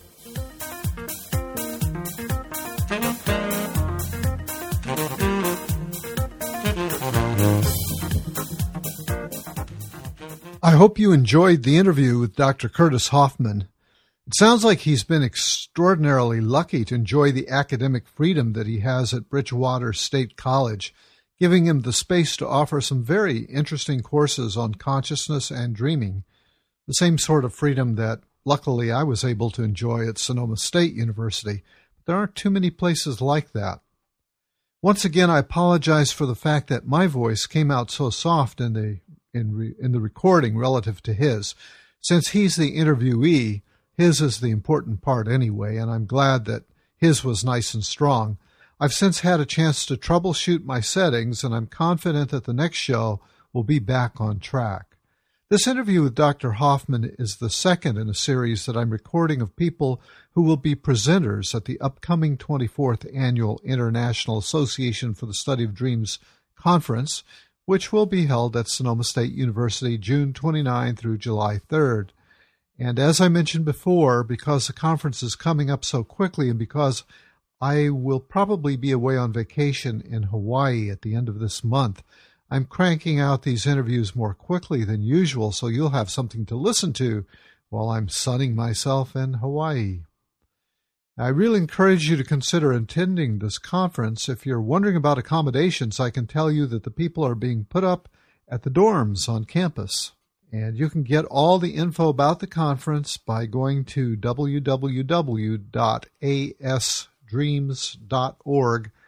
I hope you enjoyed the interview with Dr. Curtis Hoffman. It sounds like he's been extraordinarily lucky to enjoy the academic freedom that he has at Bridgewater State College, giving him the space to offer some very interesting courses on consciousness and dreaming, the same sort of freedom that, luckily, I was able to enjoy at Sonoma State University. There aren't too many places like that. Once again, I apologize for the fact that my voice came out so soft in the recording relative to his. Since he's the interviewee, his is the important part anyway, and I'm glad that his was nice and strong. I've since had a chance to troubleshoot my settings, and I'm confident that the next show will be back on track. This interview with Dr. Hoffman is the second in a series that I'm recording of people who will be presenters at the upcoming 24th Annual International Association for the Study of Dreams Conference, which will be held at Sonoma State University June 29 through July 3rd. And as I mentioned before, because the conference is coming up so quickly and because I will probably be away on vacation in Hawaii at the end of this month, I'm cranking out these interviews more quickly than usual, so you'll have something to listen to while I'm sunning myself in Hawaii. I really encourage you to consider attending this conference. If you're wondering about accommodations, I can tell you that the people are being put up at the dorms on campus. And you can get all the info about the conference by going to www.asdreams.org.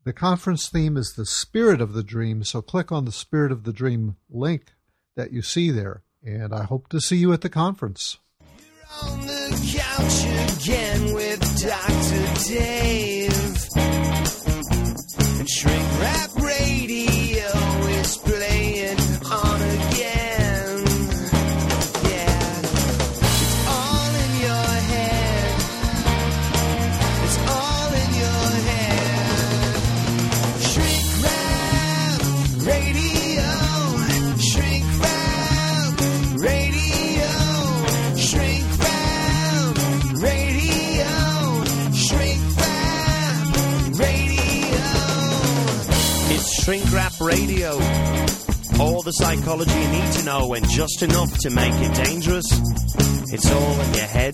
The conference theme is the Spirit of the Dream, so click on the Spirit of the Dream link that you see there, and I hope to see you at the conference. You're on the couch again with Dr. Dave, and Shrink Rap Radio is playing on again. Yeah, it's all in your head. It's all in your head. Shrink Rap Radio. Shrink Rap Radio. Shrink Rap Radio. Shrink Rap Radio. It's Shrink Rap Radio. All the psychology you need to know and just enough to make it dangerous. It's all in your head.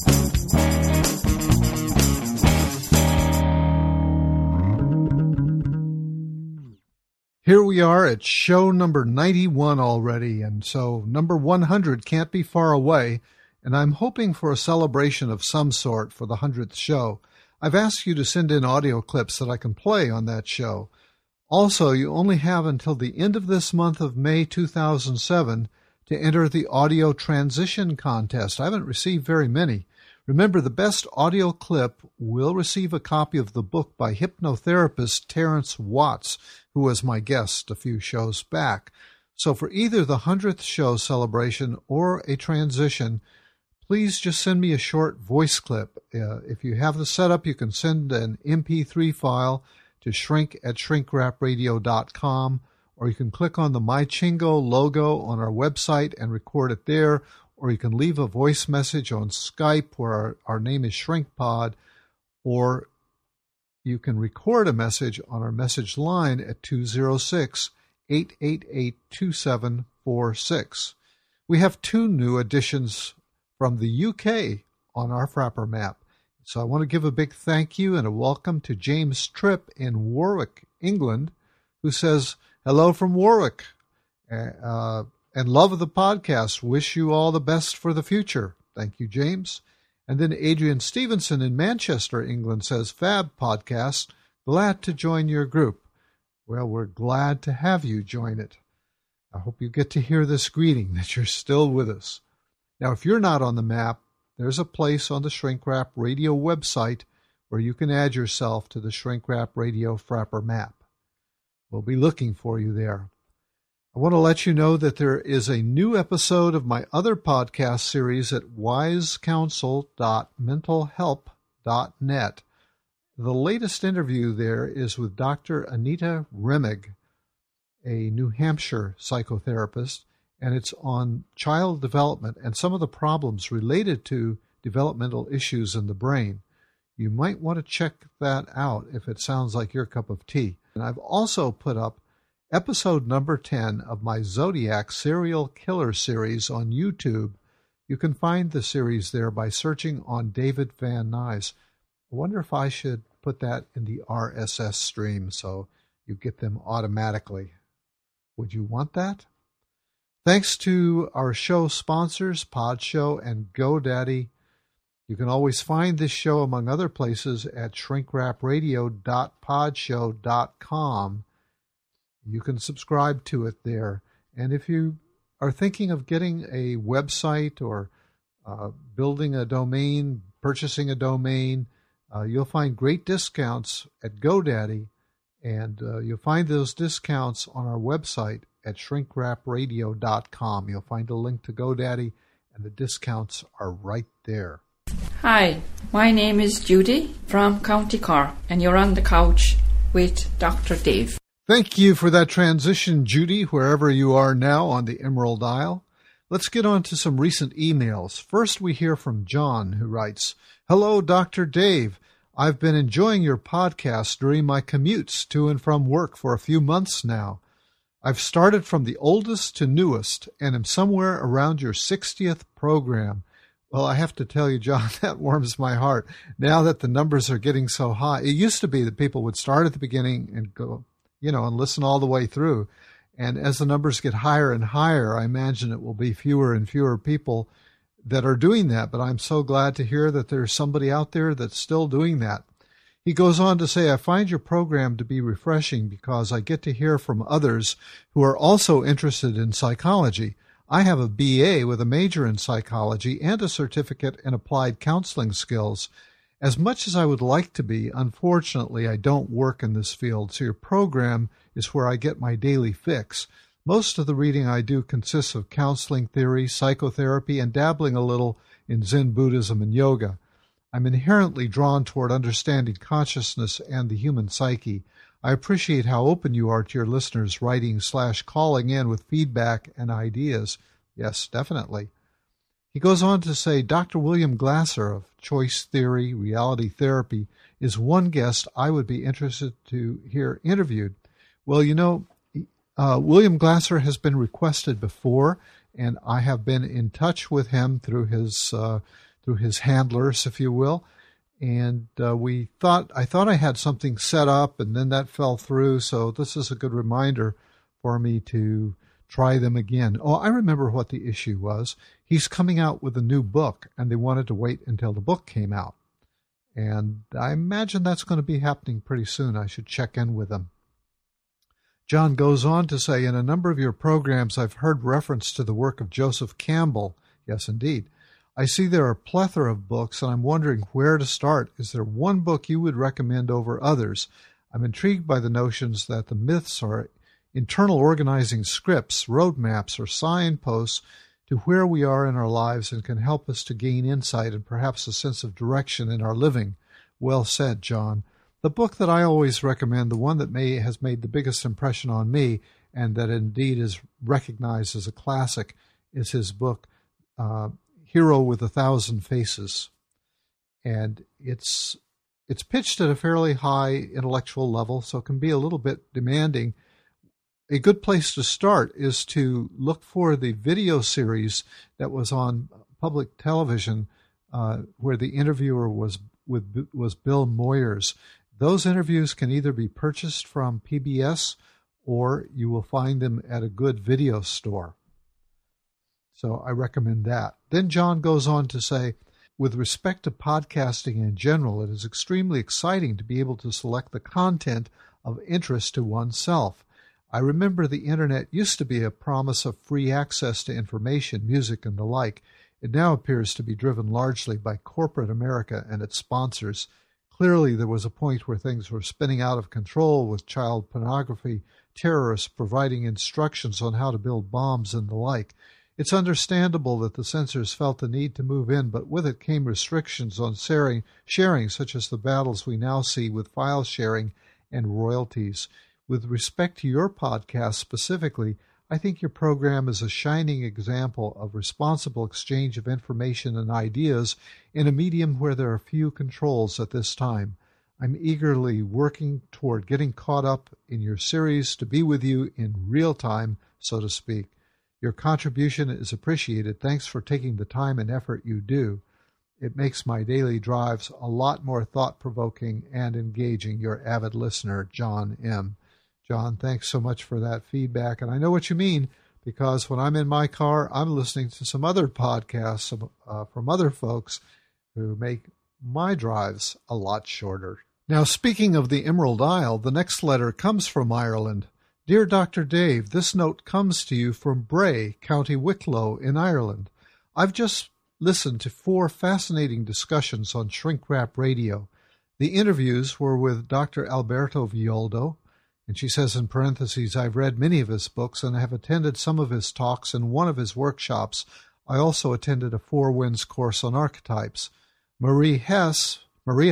Here we are at show number 91 already, and so number 100 can't be far away, and I'm hoping for a celebration of some sort for the 100th show. I've asked you to send in audio clips that I can play on that show. Also, you only have until the end of this month of May 2007 to enter the audio transition contest. I haven't received very many. Remember, the best audio clip will receive a copy of the book by hypnotherapist Terrence Watts, who was my guest a few shows back. So for either the 100th show celebration or a transition, please just send me a short voice clip. If you have the setup, you can send an MP3 file to shrink@shrinkrapradio.com, or you can click on the MyChingo logo on our website and record it there, or you can leave a voice message on Skype where our name is ShrinkPod, or you can record a message on our message line at 206-888-2746. We have 2 new additions from the UK on our Frapper map. So I want to give a big thank you and a welcome to James Tripp in Warwick, England, who says, hello from Warwick, and love the podcast. Wish you all the best for the future. Thank you, James. And then Adrian Stevenson in Manchester, England says, fab podcast, glad to join your group. Well, we're glad to have you join it. I hope you get to hear this greeting, that you're still with us. Now, if you're not on the map, there's a place on the Shrink Rap Radio website where you can add yourself to the Shrink Rap Radio Frapper map. We'll be looking for you there. I want to let you know that there is a new episode of my other podcast series at wisecounsel.mentalhelp.net. The latest interview there is with Dr. Anita Remig, a New Hampshire psychotherapist, and it's on child development and some of the problems related to developmental issues in the brain. You might want to check that out if it sounds like your cup of tea. And I've also put up episode number 10 of my Zodiac Serial Killer series on YouTube. You can find the series there by searching on David Van Nuys. I wonder if I should put that in the RSS stream so you get them automatically. Would you want that? Thanks to our show sponsors, Podshow and GoDaddy. You can always find this show, among other places, at shrinkrapradio.podshow.com. You can subscribe to it there. And if you are thinking of getting a website or building a domain, purchasing a domain, you'll find great discounts at GoDaddy, and you'll find those discounts on our website at shrinkrapradio.com. You'll find a link to GoDaddy, and the discounts are right there. Hi, my name is Judy from County Cork, and you're on the couch with Dr. Dave. Thank you for that transition, Judy, wherever you are now on the Emerald Isle. Let's get on to some recent emails. First, we hear from John, who writes, hello, Dr. Dave. I've been enjoying your podcast during my commutes to and from work for a few months now. I've started from the oldest to newest and am somewhere around your 60th program. Well, I have to tell you, John, that warms my heart. Now that the numbers are getting so high, it used to be that people would start at the beginning and go, and listen all the way through. And as the numbers get higher and higher, I imagine it will be fewer and fewer people that are doing that. But I'm so glad to hear that there's somebody out there that's still doing that. He goes on to say, I find your program to be refreshing because I get to hear from others who are also interested in psychology. I have a BA with a major in psychology and a certificate in applied counseling skills. As much as I would like to be, unfortunately, I don't work in this field, so your program is where I get my daily fix. Most of the reading I do consists of counseling theory, psychotherapy, and dabbling a little in Zen Buddhism and yoga. I'm inherently drawn toward understanding consciousness and the human psyche. I appreciate how open you are to your listeners, writing/calling in with feedback and ideas. Yes, definitely. He goes on to say, Dr. William Glasser of Choice Theory, Reality Therapy, is one guest I would be interested to hear interviewed. Well, you know, William Glasser has been requested before, and I have been in touch with him through his handlers, if you will. And I thought I had something set up, and then that fell through. So this is a good reminder for me to try them again. Oh, I remember what the issue was. He's coming out with a new book, and they wanted to wait until the book came out. And I imagine that's going to be happening pretty soon. I should check in with them. John goes on to say, in a number of your programs, I've heard reference to the work of Joseph Campbell. Yes, indeed. I see there are a plethora of books, and I'm wondering where to start. Is there one book you would recommend over others? I'm intrigued by the notions that the myths are internal organizing scripts, roadmaps, or signposts to where we are in our lives and can help us to gain insight and perhaps a sense of direction in our living. Well said, John. The book that I always recommend, the one that has made the biggest impression on me and that indeed is recognized as a classic, is his book, Hero with 1,000 Faces. And it's pitched at a fairly high intellectual level, so it can be a little bit demanding. A good place to start is to look for the video series that was on public television where the interviewer was Bill Moyers. Those interviews can either be purchased from PBS or you will find them at a good video store. So I recommend that. Then John goes on to say, with respect to podcasting in general, it is extremely exciting to be able to select the content of interest to oneself. I remember the internet used to be a promise of free access to information, music, and the like. It now appears to be driven largely by corporate America and its sponsors. Clearly, there was a point where things were spinning out of control with child pornography, terrorists providing instructions on how to build bombs and the like. It's understandable that the censors felt the need to move in, but with it came restrictions on sharing, such as the battles we now see with file sharing and royalties. With respect to your podcast specifically, I think your program is a shining example of responsible exchange of information and ideas in a medium where there are few controls at this time. I'm eagerly working toward getting caught up in your series to be with you in real time, so to speak. Your contribution is appreciated. Thanks for taking the time and effort you do. It makes my daily drives a lot more thought-provoking and engaging. Your avid listener, John M. John, thanks so much for that feedback. And I know what you mean, because when I'm in my car, I'm listening to some other podcasts from other folks who make my drives a lot shorter. Now, speaking of the Emerald Isle, the next letter comes from Ireland. Dear Dr. Dave, this note comes to you from Bray, County Wicklow in Ireland. I've just listened to 4 fascinating discussions on Shrink Wrap Radio. The interviews were with Dr. Alberto Villoldo, and she says in parentheses, I've read many of his books and have attended some of his talks and one of his workshops. I also attended a 4 Winds course on archetypes. Maria Hess,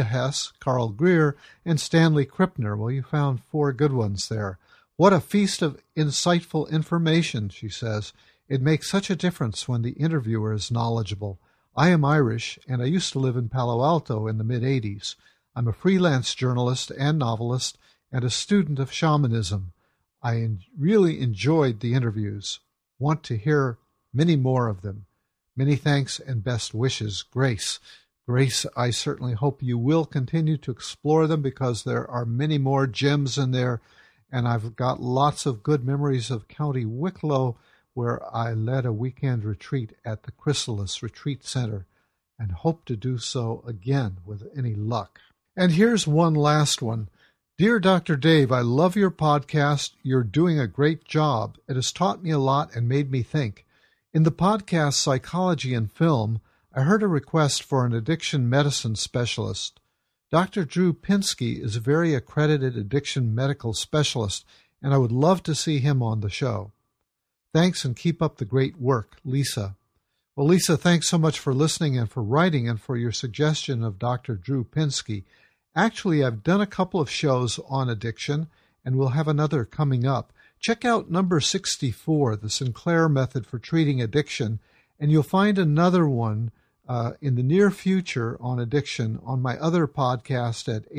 Carl Greer, and Stanley Krippner. Well, you found 4 good ones there. What a feast of insightful information, she says. It makes such a difference when the interviewer is knowledgeable. I am Irish, and I used to live in Palo Alto in the mid-'80s. I'm a freelance journalist and novelist and a student of shamanism. I really enjoyed the interviews. Want to hear many more of them. Many thanks and best wishes, Grace. Grace, I certainly hope you will continue to explore them because there are many more gems in there, and I've got lots of good memories of County Wicklow where I led a weekend retreat at the Chrysalis Retreat Center and hope to do so again with any luck. And here's one last one. Dear Dr. Dave, I love your podcast. You're doing a great job. It has taught me a lot and made me think. In the podcast Psychology and Film, I heard a request for an addiction medicine specialist. Dr. Drew Pinsky is a very accredited addiction medical specialist, and I would love to see him on the show. Thanks, and keep up the great work, Lisa. Well, Lisa, thanks so much for listening and for writing and for your suggestion of Dr. Drew Pinsky. Actually, I've done a couple of shows on addiction, and we'll have another coming up. Check out number 64, The Sinclair Method for Treating Addiction, and you'll find another one in the near future on addiction on my other podcast at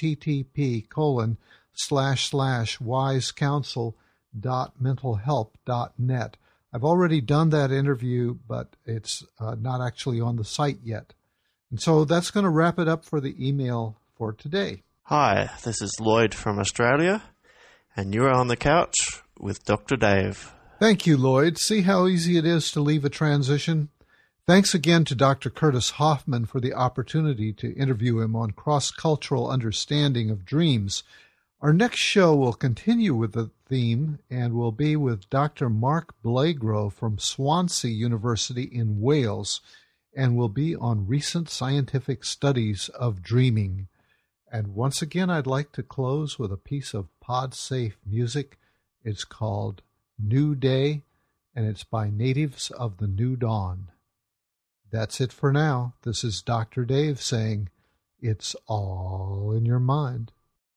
http://wisecounsel.mentalhelp.net. I've already done that interview, but it's not actually on the site yet. And so that's going to wrap it up for the email for today. Hi, this is Lloyd from Australia, and you're on the couch with Dr. Dave. Thank you, Lloyd. See how easy it is to leave a transition? Thanks again to Dr. Curtis Hoffman for the opportunity to interview him on cross-cultural understanding of dreams. Our next show will continue with the theme and will be with Dr. Mark Blagrove from Swansea University in Wales, and will be on recent scientific studies of dreaming. And once again, I'd like to close with a piece of pod-safe music. It's called New Day, and it's by Natives of the New Dawn. That's it for now. This is Dr. Dave saying, it's all in your mind.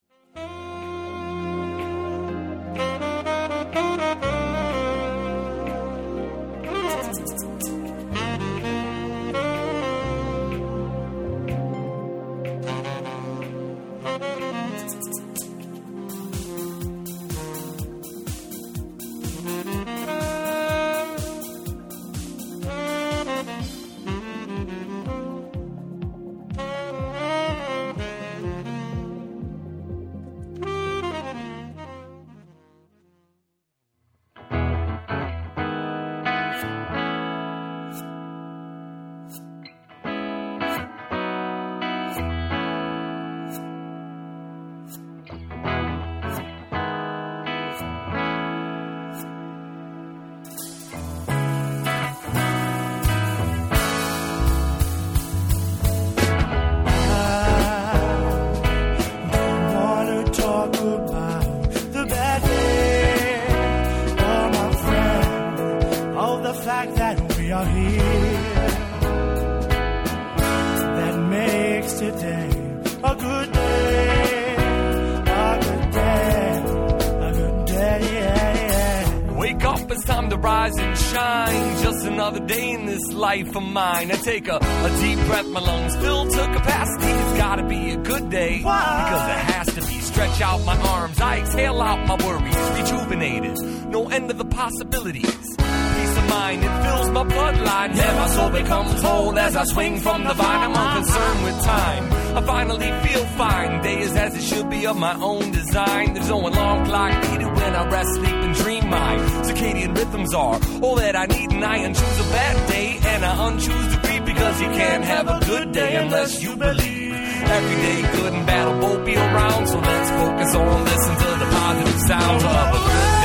Life of mine. I take a deep breath, my lungs fill to capacity. It's gotta be a good day. Why? Because it has to be. Stretch out my arms, I exhale out my worries. Rejuvenated, no end of the possibilities. Peace of mind, it fills my bloodline. Yeah, my soul becomes whole as I swing from the vine. I'm unconcerned with time. I finally feel fine. Day is as it should be of my own design. There's no alarm clock needed when I rest, sleep, and dream. My circadian rhythms are all that I need, and I unchoose a bad day, and I unchoose to breathe, because you can't have a good day unless you believe. Every day, good and bad will both be around, so let's focus on listen to the positive sounds of a good day.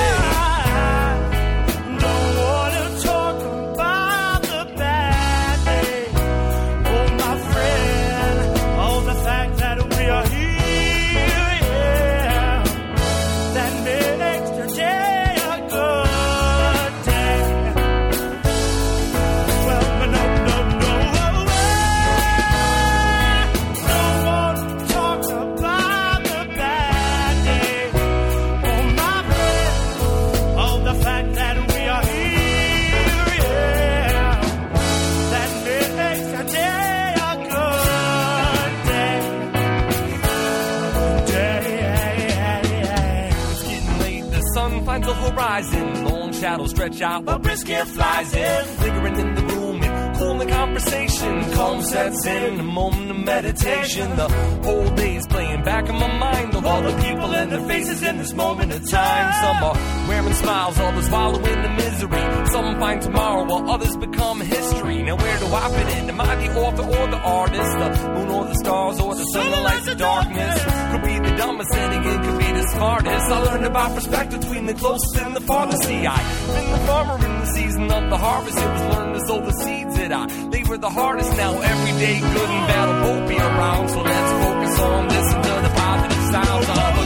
Horizon, long shadows stretch out, a brisk air flies in, lingering in the room and cool in the conversation. Calm sets in, a moment of meditation. The whole day's playing back in my mind. The of all the people and their faces in this moment of time. Some are wearing smiles, others wallowing in misery. Some find tomorrow while others become history. Now where do I fit in? Am I the author or the artist? The moon or the stars or the sun, the lights, the darkness? Could be the dumbest and again could be the smartest. I learned about perspective between the closest and the farthest. See, I've been the farmer in the season of the harvest. It was learned to sow the seeds that I labor the hardest. Now every day good and bad will both be around. So let's focus on this until the positive sounds of